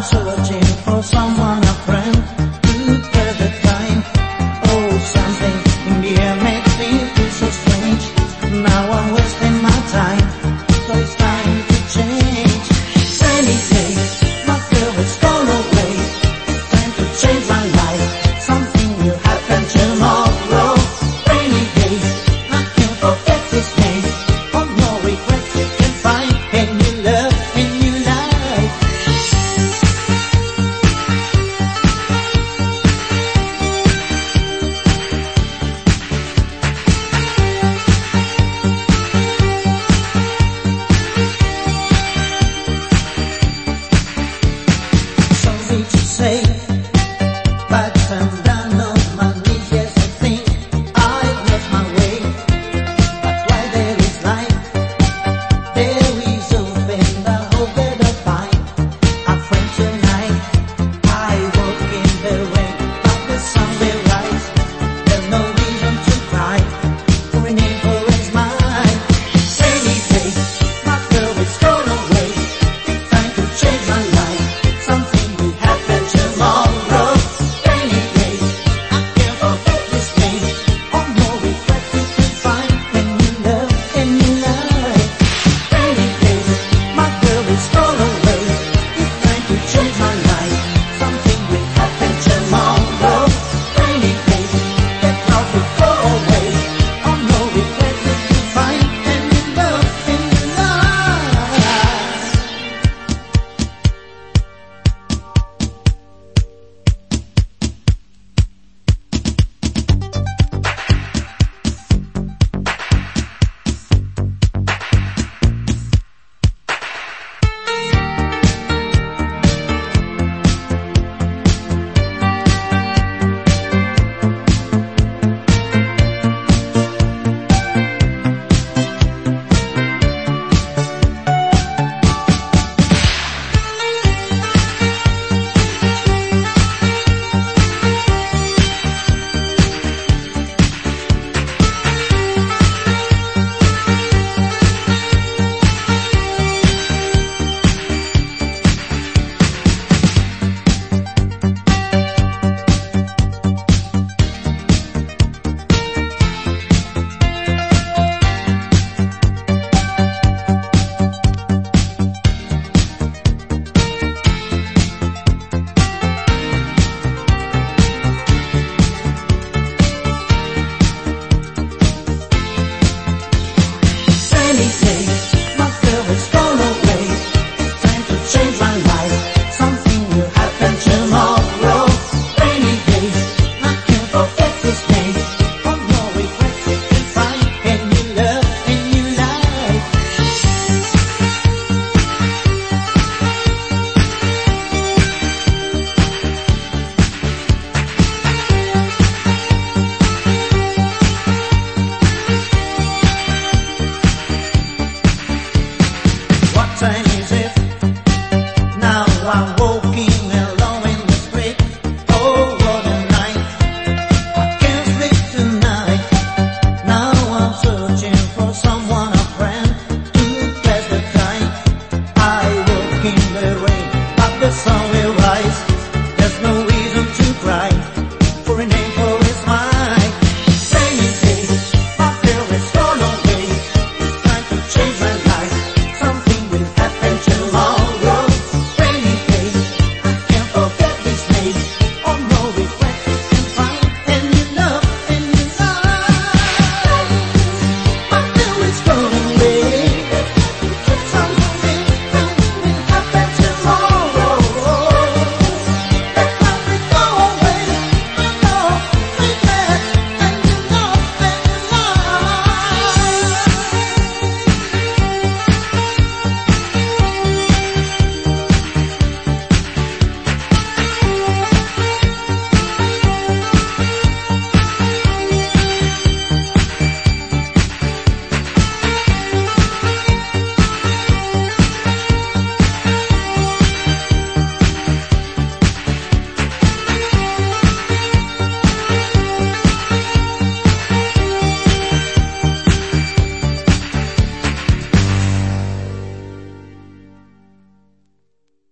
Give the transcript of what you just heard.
searching for someone, a friend, to pass the time. Oh, something in the air makes me feel so strange. Now I'm wasting my time, so it's time to change. Rainy days, my girl has gone away. It's time to change my life. Something will happen tomorrow. Rainy days, I can't forget this name. Oh, no regrets you can find. Can you love? Can you lie? Sorry to say, but I'm down on my knees. Yes, I think I've lost my way. But while there is life, there is hope, and I hope that I'll find a friend tonight. I walk in the rain, but the sun will rise. There's no reason to cry, for an angel is mine. Rainy day, my girl is gone away. It's time to change my life. Something will happen tomorrow. Rainy day, I can't forget this name. Oh, no regret you can find. Can you love? Can you lie? Rainy day, my girl is gone away. It's time to change my